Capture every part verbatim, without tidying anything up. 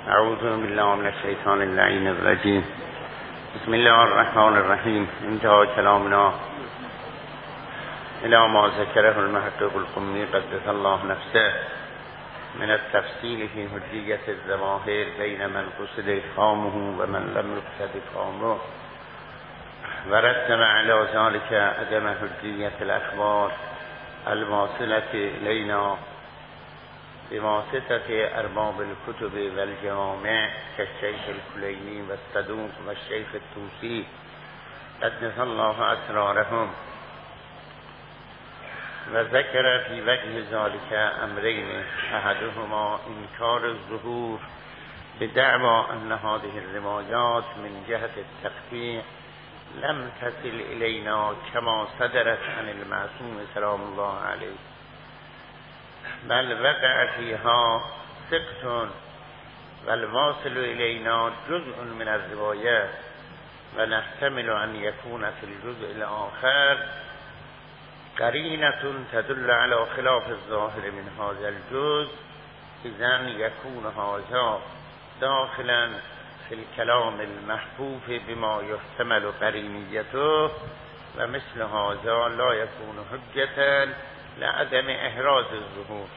اعوذ بالله من الشیطان اللعین الرجیم. بسم الله الرحمن الرحیم. انتهى کلامنا الى ما ذکره المحقق القمی قدس الله نفسه من التفصیل فی حجیت الظواهر بین من قصد افهامه و من لم يقصد افهامه و رتب علی ذلك عدم حجیت الاخبار الواصلة الینا بواسطة ارباب الكتب والجوامع كالشيخ الكليني والصدوق والشيخ الطوسي قدس الله اسرارهم، وذكر في وجه ذلك امرين: احدهما انكار الظهور بدعوى ان هذه الروايات من جهة التقطيع لم تصل الينا كما صدرت عن المعصوم سلام الله عليه، بل وقع فيها سقط والواصل إلينا جزء من الروايات، ونحتمل أن يكون في الجزء الآخر قرينة تدل على خلاف الظاهر من هذا الجزء، إذن يكون هذا داخلا في الكلام المحفوف بما يحتمل قرينيته، ومثل هذا لا يكون حجة لعدم احراز الظهور.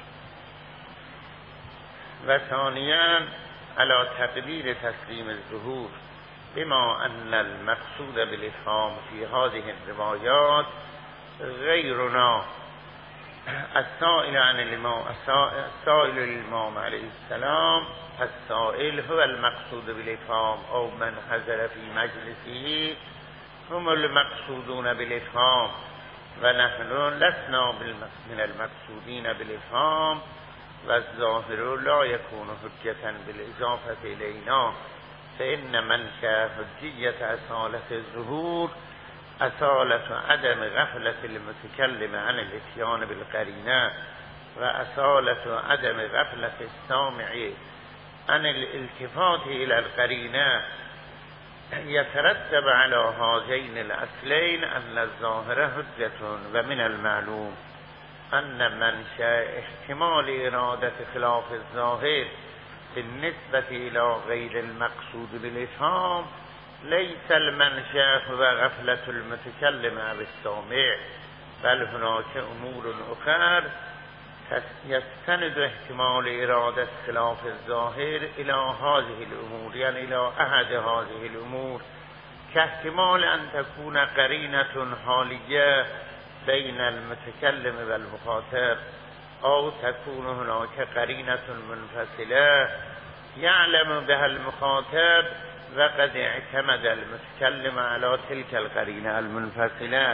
و ثانيا على تقدير تسليم الظهور بما أن المقصود بالإفهام في هذه الروايات غيرنا السائل عن الإمام السائل للإمام عليه السلام، السائل هو المقصود بالإفهام أو من حضر في مجلسه هم المقصودون بالإفهام، ونحن لسنا من المقصودين بالإفهام، والظاهر لا يكون حجة بالإضافة إلينا، فإن منشأ حجية أصالة الظهور أصالة عدم غفلة المتكلم عن الاتيان بالقرينة، وأصالة عدم غفلة السامع عن الالتفات إلى القرينة. يترتب على هذين الأصلين أن الظاهر حجة، ومن المعلوم أن منشأ احتمال إرادة خلاف الظاهر بالنسبة إلى غير المقصود بالإفهام ليس المنشأ هو غفلة المتكلم أو السامع، بل هناك أمور أخرى يستند احتمال إرادة خلاف الظاهر إلى هذه الأمور، يعني إلى أحد هذه الأمور، كاحتمال أن تكون قرينة حالية بين المتكلم والمخاطب، أو تكون هناك قرينة منفصلة يعلم بها المخاطب وقد اعتمد المتكلم على تلك القرينة المنفصلة.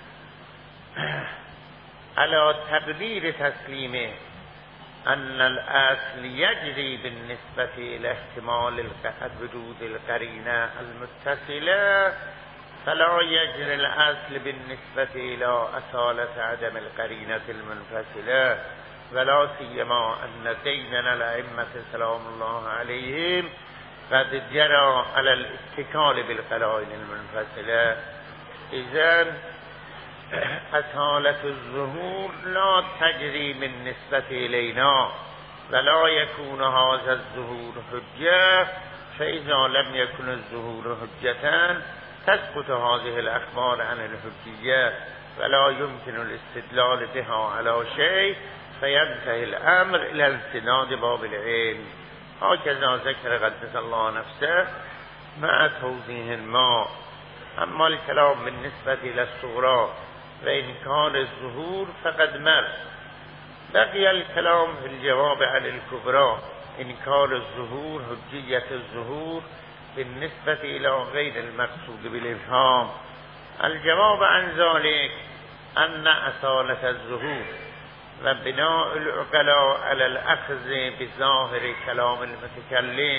على تقدير تسليمه أن الأصل يجري بالنسبة إلى احتمال وجود القرينة المتصلة، فلا يجري الأصل بالنسبة إلى أصالة عدم القرينة المنفصلة، ولا سيما أن ديننا الأئمة سلام الله عليهم قد جرى على الاتكال بالقرائن المنفصلة. إذن أصالة الظهور لا تجري من نسبة إلينا، ولا يكون هذا الظهور حجة، فإذا لم يكن الظهور حجة تسقط هذه الأخبار عن الحجية، ولا يمكن الاستدلال بها على شيء، فينتهي الأمر إلى انسداد باب العلم. هكذا ذكر قدس الله نفسه مع توضيح ما. أما الكلام بالنسبة إلى الصغرى وإنكار الظهور فقد مر. بقي الكلام في الجواب عن الكبرى: إنكار الظهور حجية الظهور بالنسبة إلى غير المقصود بالإفهام. الجواب عن ذلك أن أصالة الظهور وبناء العقلاء على الأخذ بظاهر كلام المتكلم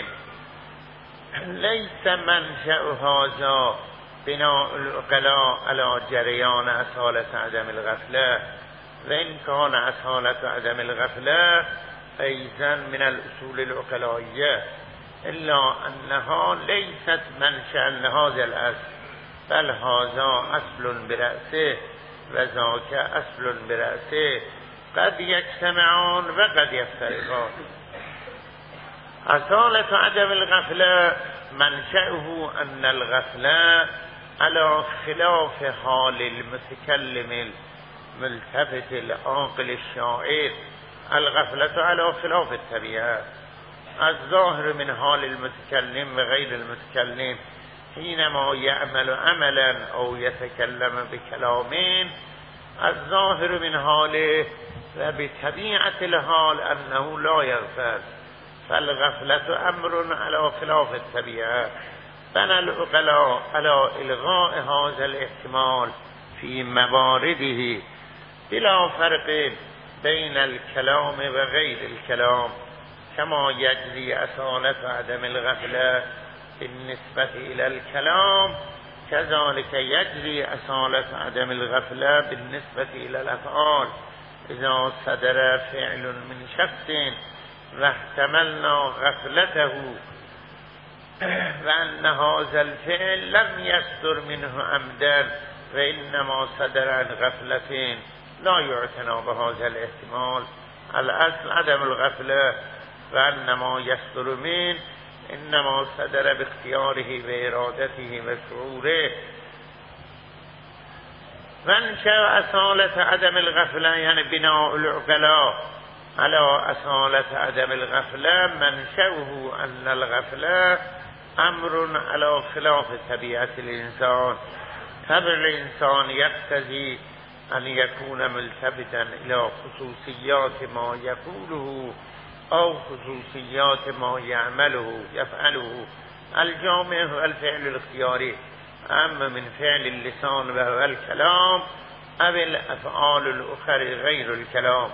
ليس منشأ هذا بناء العقلاء على جريان أصالة عدم الغفلة، وإن كان أصالة عدم الغفلة أيضا من الأصول العقلائية، إلا أنها ليست منشأ لهذا الأصل، بل هذا أصل برأسه وذاك أصل برأسه، قد يجتمعان وقد يفترقان. اصالة عدم الغفلة منشأه أن الغفلة على خلاف حال المتكلم الملتفت العاقل الشاعر. الغفلة على خلاف الطبيعة. الظاهر من حال المتكلم وغير المتكلم حينما يعمل عملا أو يتكلم بكلامين، الظاهر من حاله وبطبيعة الحال أنه لا يغفل، فالغفلة أمر على خلاف الطبيعة. بنى العقلاء على إلغاء هذا الاحتمال في موارده بلا فرق بين الكلام وغير الكلام، كما يجري أصالة عدم الغفلة بالنسبة إلى الكلام كذلك يجري أصالة عدم الغفلة بالنسبة إلى الأفعال. إذا صدر فعل من شخص واحتملنا غفلته وأن هذا الفعل لم يصدر منه عمدا وإنما صدر عن غفلة، لا يعتنى بهذا الاحتمال. الأصل عدم الغفلة، وأن ما يصدر منه إنما صدر باختياره وإرادته وشعوره. منشأ أصالة عدم الغفلة يعني بناء العقلاء على أصالة عدم الغفلة منشأه أن الغفلة أمر على خلاف طبيعة الإنسان. طبع الإنسان يقتضي أن يكون ملتفتا إلى خصوصيات ما يقوله أو خصوصيات ما يعمله يفعله. الجامع هو الفعل الاختياري، أما من فعل اللسان وهو الكلام أو الأفعال الأخرى غير الكلام.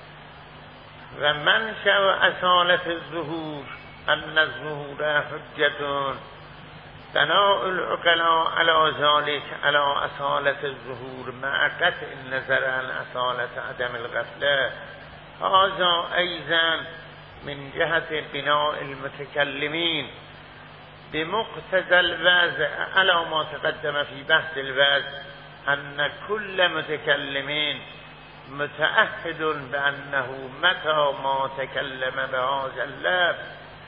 ومنشأ أصالة الظهور أن الظهور حجة. بناء العقلاء على ذلك على أصالة الظهور مع قطع النظر عن أصالة عدم الغفلة. هذا أيضا من جهة بناء المتكلمين بمقتضى الوضع على ما تقدم في بحث الوضع أن كل متكلم متعهد بأنه متى ما تكلم بهذا اللفظ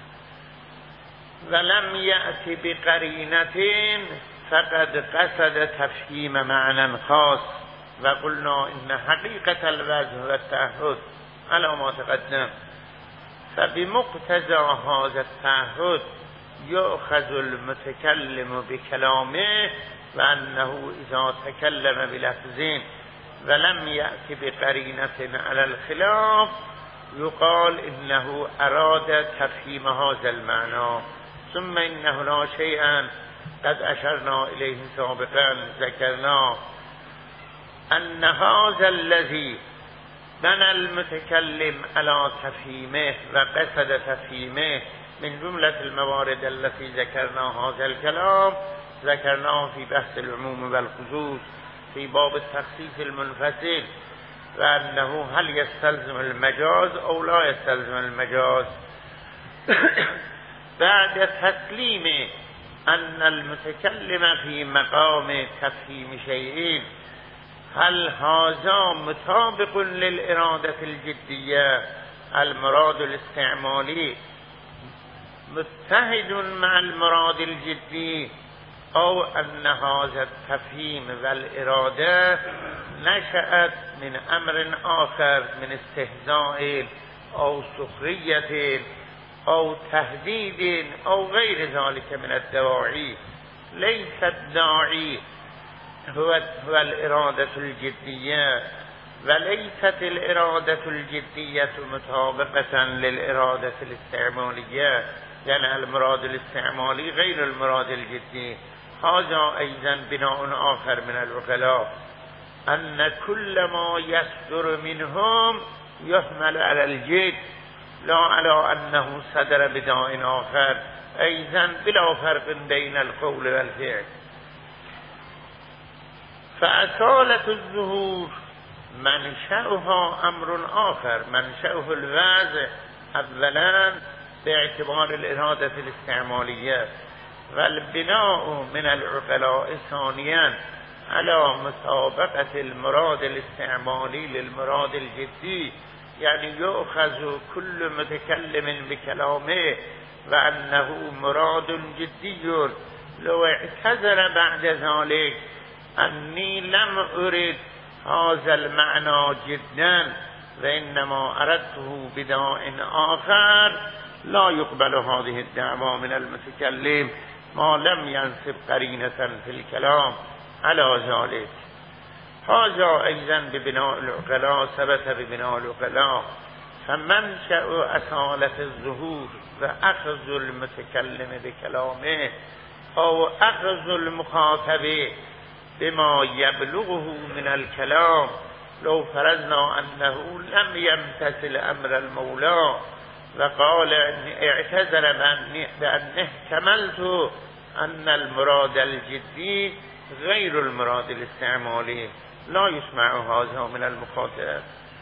ولم يأتي بقرينة فقد قصد تفهيم معنى خاص. وقلنا إن حقيقة الوضع هو التعهد على ما تقدم. فبمقتضى هذا التعهد يؤخذ المتكلم بكلامه، وأنه إذا تكلم بلفظ ولم يأتي بقرينة على الخلاف يقال إنه أراد تفهيم هذا المعنى. ثم إن هنا شيئا قد أشرنا إليه سابقا ذكرنا أن هذا الذي بنى المتكلم على تفهيمه وقصد تفهيمه من جملة الموارد التي ذكرنا هذا الكلام ذكرناه في بحث العموم والخصوص في باب التخصيص المنفصل، وأنه هل يستلزم المجاز أو لا يستلزم المجاز. بعد تسليم أن المتكلم في مقام تفهيم شيئين، هل هذا مطابق للإرادة الجدية المراد الاستعمالي متحد مع المراد الجدي، أو أن هذا التفهيم والإرادة نشأت من أمر آخر من استهزاء أو سخرية أو تهديد أو غير ذلك من الدواعي. ليس الداعي هو, هو الإرادة الجدية، وليست الإرادة الجدية مطابقة للإرادة الاستعمالية، يعني المراد الاستعمالي غير المراد الجدي. هذا أيضا بناء آخر من العقلاء أن كل ما يصدر منهم يحمل على الجد لا على أنه صدر بداء آخر، أيضا بلا فرق بين القول والفعل. فأصالة الظهور منشأها أمر آخر، منشأه الوضع أولا باعتبار الإرادة الاستعمالية، والبناء من العقلاء ثانيا على مطابقة المراد الاستعمالي للمراد الجدي، یعنی یؤخذ کل متکلم بکلامه و انه مراد جدی لو اعتذر بعد ذلك انی لم ارد هذا المعنى جدا و انما اردته بداء آخر لا يقبل هذه الدعوى من المتكلم ما لم ينسب قرینة في الكلام على ذلك. هذا ايضا ببناء العقلاء ثبت ببناء العقلاء فمنشأ اصالة الظهور و اخذ المتكلم بكلامه او اخذ المخاطب بما يبلغه من الكلام لو فرضنا انه لم يمتثل امر المولى وقال اعتذر بأنه احتملت ان المراد الجدي غير المراد الاستعمالي لا يسمع هذا من المخاطب.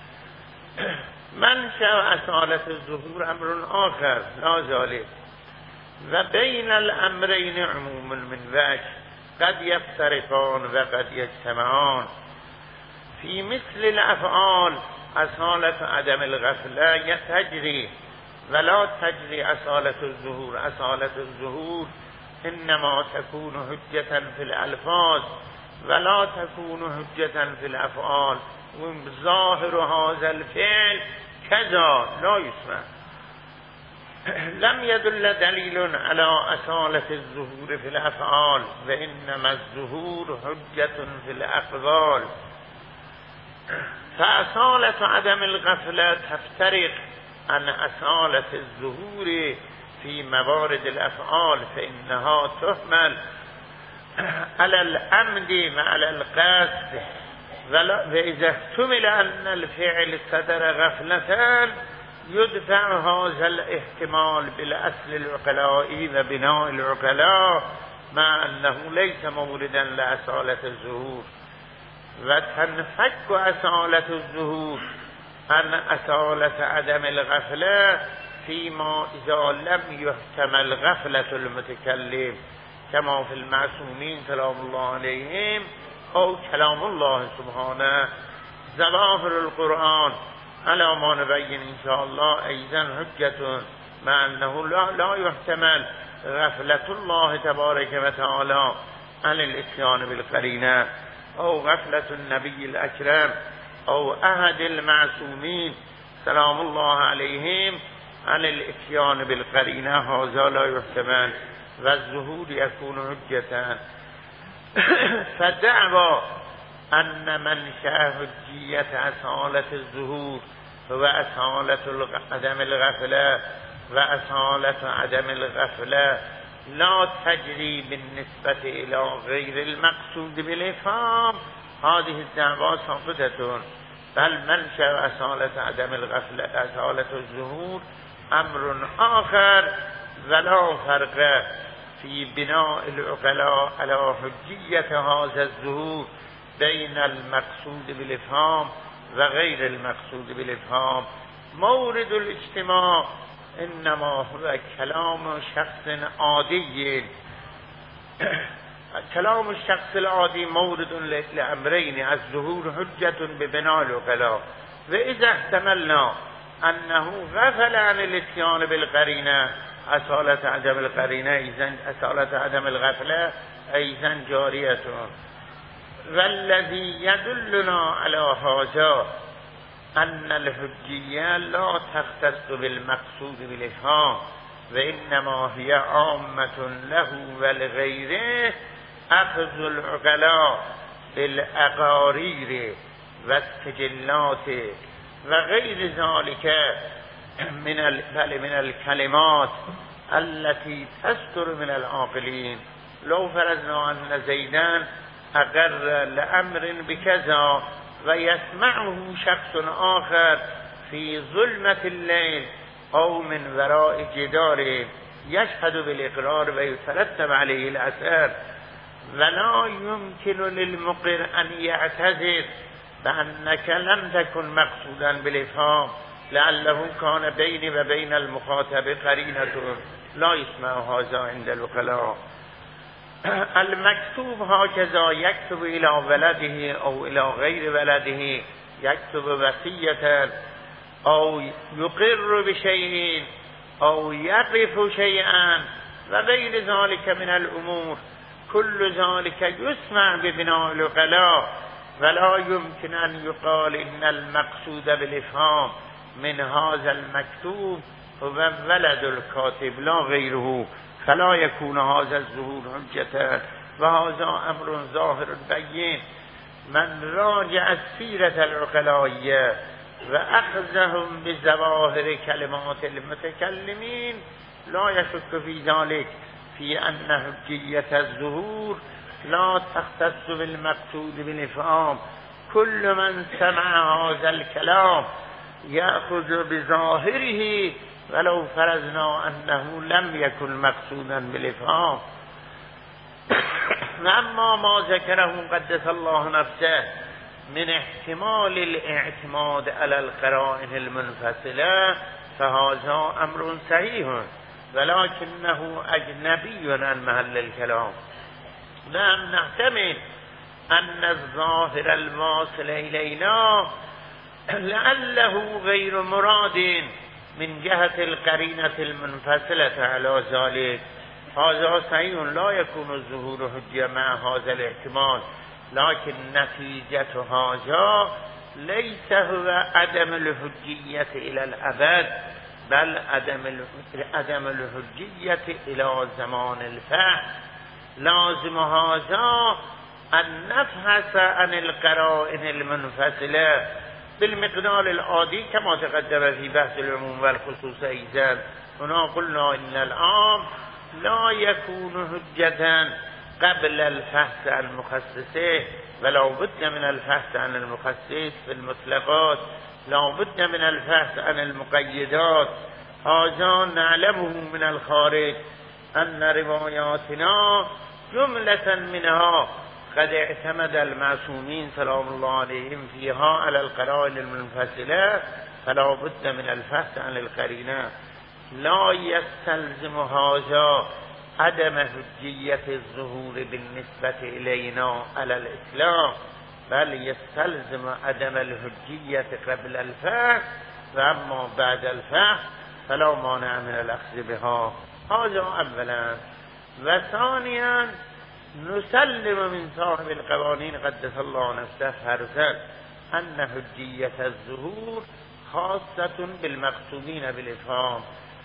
منشأ اصالة الظهور امر آخر لا ذلك و بین الامرین عموم من وجه قد یفترقان و قد یجتمعان. فی مثل الافعال اصالة عدم الغفله تجری ولا تجری اصالة الظهور. اصالة الظهور انما تكون حجة في الالفاظ ولا تكون حجة في الافعال و ظاهر هذا الفعل كذا لا يسمع. لم يدل دليل على اصالة الظهور في الافعال وانما الظهور حجة في الاقوال. فاصالة عدم الغفلة تفترق عن اصالة الظهور في موارد الافعال فانها تحمل على العمد وعلى القصد واذا احتمل ان الفعل صدر غفلة يدفع هذا الاحتمال بالاصل العقلائي و بناء العقلاء مع انه ليس موردا لاصالة الظهور و تنفك اصالة الظهور عن اصالة عدم الغفلة فيما اذا لم يحتمل غفلة المتكلم كما في المعصومين سلام الله عليهم او كلام الله سبحانه. ظواهر القرآن على ما نبين ان شاء الله ايضا حجة مع انه لا, لا يحتمل غفلة الله تبارك وتعالى عن الاتيان بالقرينة او غفلة النبي الاكرم او احد المعصومين سلام الله عليهم عن الاتيان بالقرينة هذا لا يحتمل و الظهور يكون حجة. فدعوى ان منشأ حجية اصالة الظهور هو اصالة عدم الغفلة و اصالة عدم الغفلة لا تجري بالنسبة الى غير المقصود بالافهام هذه الدعوى ثابتة بل منشأ اصالة عدم الغفلة اصالة الظهور امر آخر ولا فرق في بناء العقلاء على حجية هذا الظهور بين المقصود بالافهام و غیر المقصود بالافهام. مورد الاجتماع انما هو کلام شخص عادی. کلام الشخص العادي مورد لامرين الظهور حجة ببناء العقلاء و اذا احتملنا انه غفل عن الاتيان بالقرينة اصالة عدم القرينة اذن اصالة عدم الغفلة ايضا جارية. والذي يدلنا على هذا ان الحجية لا تختص بالمقصود بالافهام وانما هي عامة له ولغيره اخذ العقلاء بالاقارير والسجلات وغير ذلك من من الكلمات التي تستر من العاقلين. لو فرضنا ان زيدان اقر لامر بكذا و يسمعه شخص آخر في ظلمة الليل او من وراء جدار يشهد بالاقرار و يترتب عليه الاثر ولا يمكن للمقر ان يعتذر بانك لم تكن مقصودا بالافهام لعله كان بيني وبين المخاطب قرينة لا يسمع هذا عند العقلاء. المكتوب هكذا يكتب الى ولده او الى غير ولده، يكتب وصية او یقر بشیء او یقف شیئا و غیر ذلك من الامور كل ذلك يسمع ببناء العقلاء ولا يمكن ان يقال ان المقصود بالافهام من هذا المكتوب هو ولد الكاتب لا غيره فلا يكون هذا الظهور حجة وهذا امر ظاهر بين من راجع السيرة العقلائية واخذهم بظواهر كلمات المتكلمين لا يشك في ذلك في ان حجية الظهور لا تختص بالمقصود بالافهام كل من سمع هذا الكلام يأخذ بظاهره ولو فرضنا انه لم يكن مقصودا بالافهام. اما ما ذكره قدس الله نفسه من احتمال الاعتماد على القرائن المنفصلة فهذا امر صحيح ولكنه اجنبي عن محل الكلام. نعم نحتمل ان الظاهر الواصل الينا لعله غير مراد من جهة القرينة المنفصلة على ذلك هذا صحيح لا يكون الظهور حجة مع هذا الاحتمال لكن نتيجة هذا ليس هو عدم الحجية إلى الأبد بل عدم عدم الحجية إلى زمان الفهم. لازم هذا أن نفحص عن القرائن المنفصلة بالمقدار العادي كما تقدم في بحث العموم والخصوص أيضا. هنا قلنا إن العام لا يكون حجة قبل الفحص عن مخصصه ولا بد من الفحص عن المخصص في المطلقات لا بد من الفحص عن المقيدات. هذا نعلمه من الخارج أن رواياتنا جملة منها قد اعتمد المعصومين سلام الله عليهم فيها على القرائن المنفصلة فلا بد من الفحص عن القرينة. لا يستلزم هذا عدم حجية الظهور بالنسبة إلينا على الإسلام بل يستلزم عدم الحجية قبل الفحص وأما بعد الفحص فلا مانع من الأخذ بها. هذا أولا. وثانيا نسلم من صاحب القوانين قدس الله نفسه فرزا أن حجية الظهور خاصة بالمقصودين بالإفهام.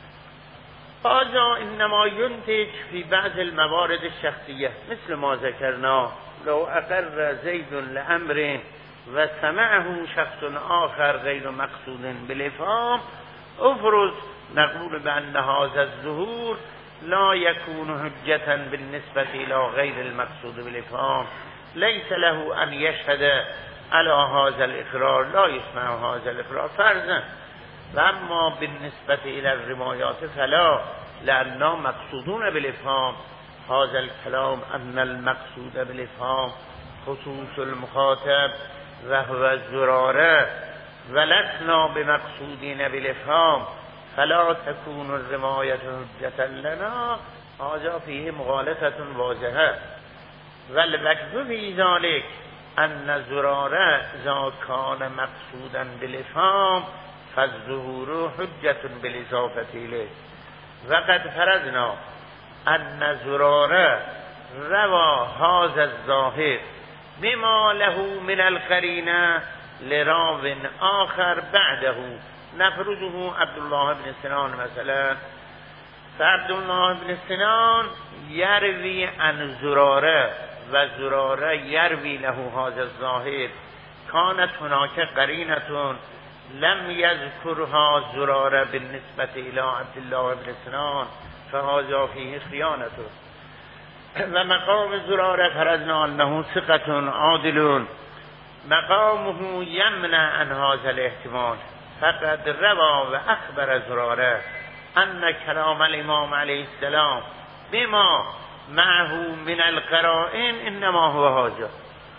هذا إنما ينتج في بعض الموارد الشخصية مثل ما ذكرنا لو أقر زيد لأمر وسمعه شخص آخر غير مقصود بالإفهام افرض نقول بأن هذا الظهور لا يكون حجة بالنسبة إلى غير المقصود بالإفهام ليس له أن يشهد على هذا الإقرار لا يسمع هذا الإقرار فرضا. وأما بالنسبة إلى الروايات فلا لأننا مقصودون بالإفهام. هذا الكلام أن المقصود بالإفهام خصوص المخاطب وهو الزرارة ولسنا بمقصودين بالإفهام فلا تكون الرواية حجة لنا. هذا فيه مغالطة واضحة. والوجه في ذلك أن الزرارة إذا كان مقصودا بالإفهام فالظهور حجة بالإضافة إليه. وقد فرضنا أن زرارة روى هذا الظاهر بما له من القرينة لراو آخر بعده نفرضه عبد الله بن سنان مثلا فعبد الله بن سنان يروي عن زرارة وزرارة يروي له هذا الظاهر كانت هناك قرينة لم يذكرها زرارة بالنسبة إلى عبد الله بن سنان فهذا فيه خيانة. ومقام زرارة فرضنا أنه ثقة عادل مقامه يمنع عن هذا الاحتمال فقد روى وأخبر زرارة أن كلام الإمام عليه السلام بما معه من القرائن إنما هو هذا.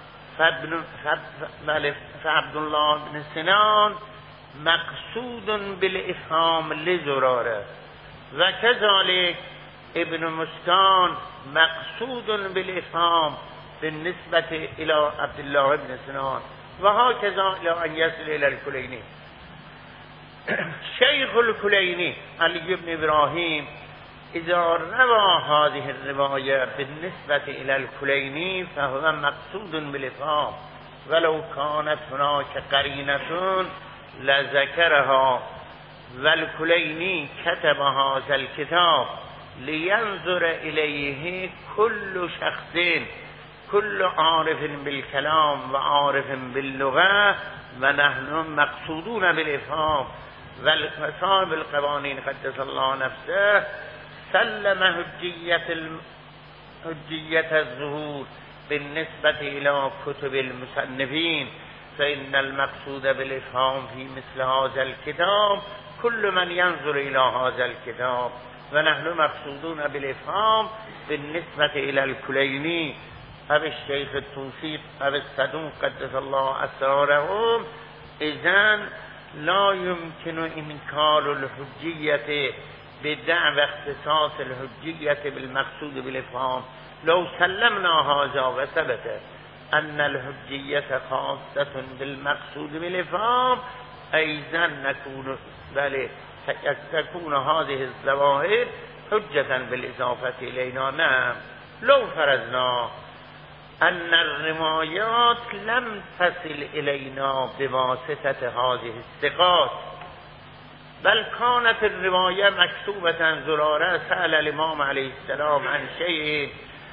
فعبد الله بن سنان مقصود بالإفهام لزرارة وكذلك ابن مسكان مقصود بالإفهام بالنسبة إلى عبد الله بن سنان وهكذا إلى أن يصل إلى الكليني. شيخ الكليني علي بن إبراهيم إذا روى هذه الرواية بالنسبة إلى الكليني فهو مقصود بالإفهام ولو كانت هناك قرينة لذكرها، والكليني كتب هذا الكتاب لينظر إليه كل شخص، كل عارف بالكلام وعارف باللغة، ونحن مقصودون بالإفهام. والصاحب القوانين قدس الله نفسه سلم حجية الم... حجية الظهور بالنسبة إلى كتب المصنفين، فإن المقصود بالإفهام في مثل هذا الكتاب كل من ينظر إلى هذا الكتاب، ونحن مقصودون بالإفهام بالنسبة إلى الكليني أو الشيخ التوسيق أو الصدوق قدس الله أسرارهم. إذن لا يمكن إنكار الحجية بدعوى اختصاص الحجية بالمقصود بالإفهام. لو سلمنا هذا وثبت أن الحجية خاصة بالمقصود بالإفهام أيضا نكون بل تكون هذه الظواهر حجة بالإضافة إلينا. نعم، لو فرضنا أن الروايات لم تصل إلينا بواسطة هذه الثقات، بل كانت الرواية مكتوبة زرارة سأل الإمام عليه السلام عن شيء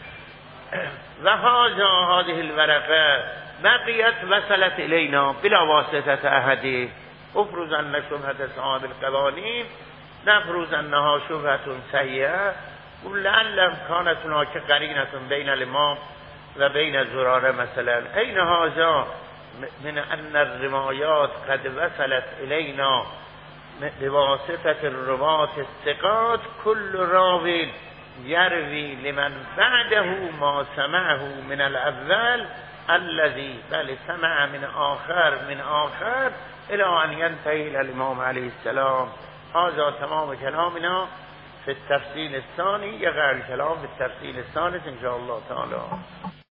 وهذا هذه الورقة بقيت وصلت إلينا بلا واسطة أحد، افرض أن شبهة صاحب القوانين نفرض أنها شبهة سيئة، ولعل كانت هناك قرينة بين الإمام وبين زرارة مثلا. أين هذا من أن الروايات قد وصلت إلينا بواسطة الرواة الثقات، كل راو يروي لمن بعده ما سمعه من الأول الذي بل سمع من آخر من آخر إلى أن ينتهي إلى الإمام عليه السلام. هذا تمام كلامنا في التفصيل الثاني، يقع الكلام في التفصيل الثالث إن شاء الله تعالى.